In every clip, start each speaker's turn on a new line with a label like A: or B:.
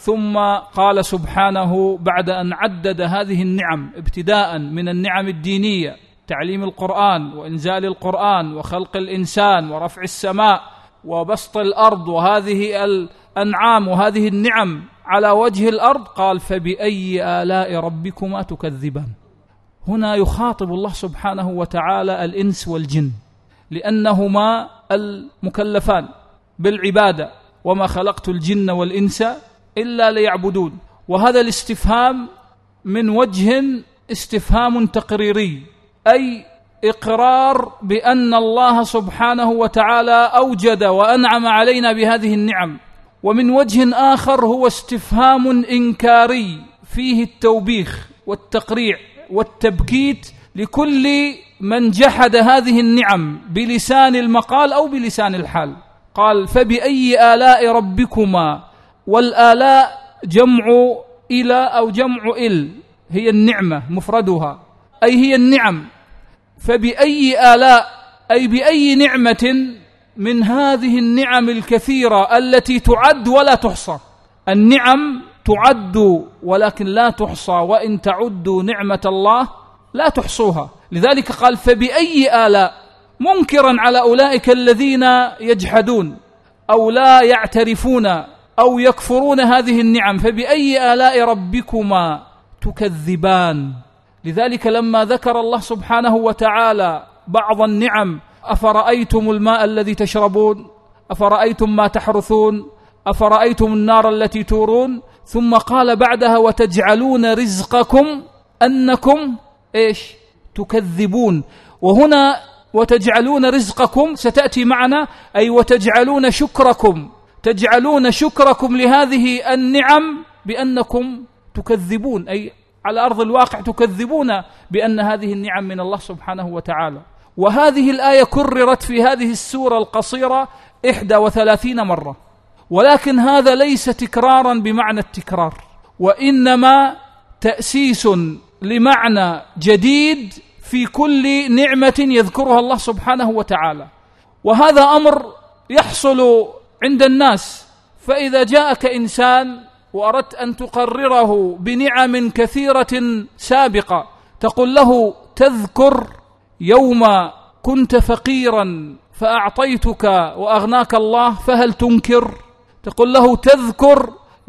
A: ثم قال سبحانه بعد أن عدد هذه النعم ابتداء من النعم الدينية، تعليم القرآن وإنزال القرآن وخلق الإنسان ورفع السماء وبسط الأرض وهذه الأنعام وهذه النعم على وجه الأرض، قال فبأي آلاء ربكما تكذبان. هنا يخاطب الله سبحانه وتعالى الإنس والجن لأنهما المكلفان بالعبادة، وما خلقت الجن والإنس إلا ليعبدون. وهذا الاستفهام من وجه استفهام تقريري، أي إقرار بأن الله سبحانه وتعالى أوجد وأنعم علينا بهذه النعم، ومن وجه آخر هو استفهام إنكاري فيه التوبيخ والتقريع والتبكيت لكل من جحد هذه النعم بلسان المقال أو بلسان الحال. قال فبأي آلاء ربكما، والآلاء جمع إلى أو جمع إل، هي النعمة مفردها أي هي النعم. فبأي آلاء أي بأي نعمة من هذه النعم الكثيرة التي تعد ولا تحصى. النعم تعد ولكن لا تحصى، وإن تعدوا نعمة الله لا تحصوها. لذلك قال فبأي آلاء، منكرا على أولئك الذين يجحدون أو لا يعترفون أو يكفرون هذه النعم. فبأي آلاء ربكما تكذبان. لذلك لما ذكر الله سبحانه وتعالى بعض النعم، أفرأيتم الماء الذي تشربون، أفرأيتم ما تحرثون، أفرأيتم النار التي تورون، ثم قال بعدها وتجعلون رزقكم أنكم إيش تكذبون. وهنا وتجعلون رزقكم ستأتي معنا، أي وتجعلون شكركم، تجعلون شكركم لهذه النعم بأنكم تكذبون، أي على أرض الواقع تكذبون بأن هذه النعم من الله سبحانه وتعالى. وهذه الآية كررت في هذه السورة القصيرة 31 مرة، ولكن هذا ليس تكرارا بمعنى التكرار، وإنما تأسيس لمعنى جديد في كل نعمة يذكرها الله سبحانه وتعالى. وهذا أمر يحصل عند الناس، فإذا جاءك إنسان وأردت أن تقرره بنعم كثيرة سابقة، تقول له تذكر يوم كنت فقيرا فأعطيتك وأغناك الله، فهل تنكر؟ تقول له تذكر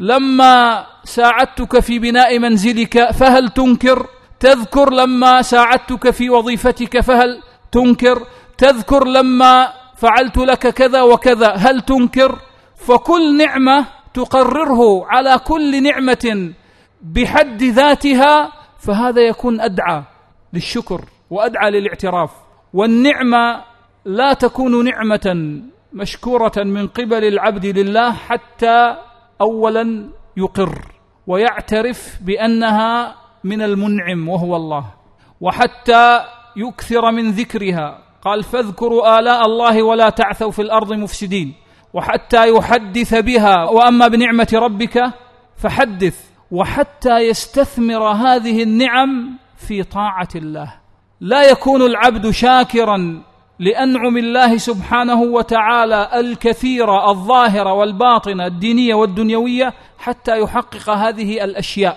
A: لما ساعدتك في بناء منزلك، فهل تنكر؟ تذكر لما ساعدتك في وظيفتك، فهل تنكر؟ تذكر لما فعلت لك كذا وكذا، هل تنكر؟ فكل نعمة تقرره على كل نعمة بحد ذاتها، فهذا يكون أدعى للشكر وأدعى للاعتراف. والنعمة لا تكون نعمة مشكورة من قبل العبد لله حتى أولا يقر ويعترف بأنها من المنعم وهو الله، وحتى يكثر من ذكرها. قال فاذكروا آلاء الله ولا تعثوا في الأرض مفسدين، وحتى يحدث بها، وأما بنعمة ربك فحدث، وحتى يستثمر هذه النعم في طاعة الله. لا يكون العبد شاكرا لأنعم الله سبحانه وتعالى الكثيرة الظاهرة والباطنة الدينية والدنيوية حتى يحقق هذه الأشياء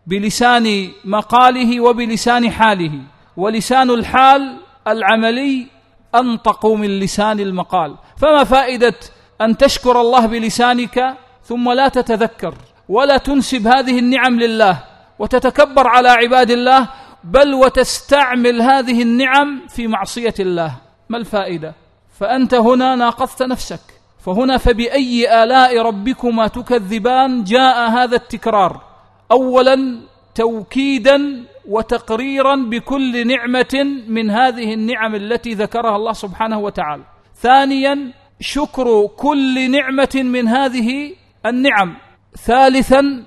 A: بلسان مقاله وبلسان حاله. ولسان الحال العملي أنطق من لسان المقال، فما فائدة أن تشكر الله بلسانك ثم لا تتذكر ولا تنسب هذه النعم لله وتتكبر على عباد الله، بل وتستعمل هذه النعم في معصية الله؟ ما الفائدة؟ فأنت هنا ناقضت نفسك. فهنا فبأي آلاء ربكما تكذبان جاء هذا التكرار، أولا توكيدا وتقريرا بكل نعمة من هذه النعم التي ذكرها الله سبحانه وتعالى. ثانيا شكر كل نعمة من هذه النعم. ثالثا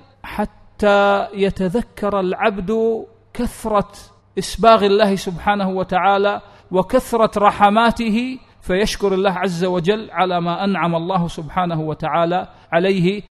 A: حتى يتذكر العبد كثرة إسباغ الله سبحانه وتعالى وكثرة رحماته، فيشكر الله عز وجل على ما أنعم الله سبحانه وتعالى عليه.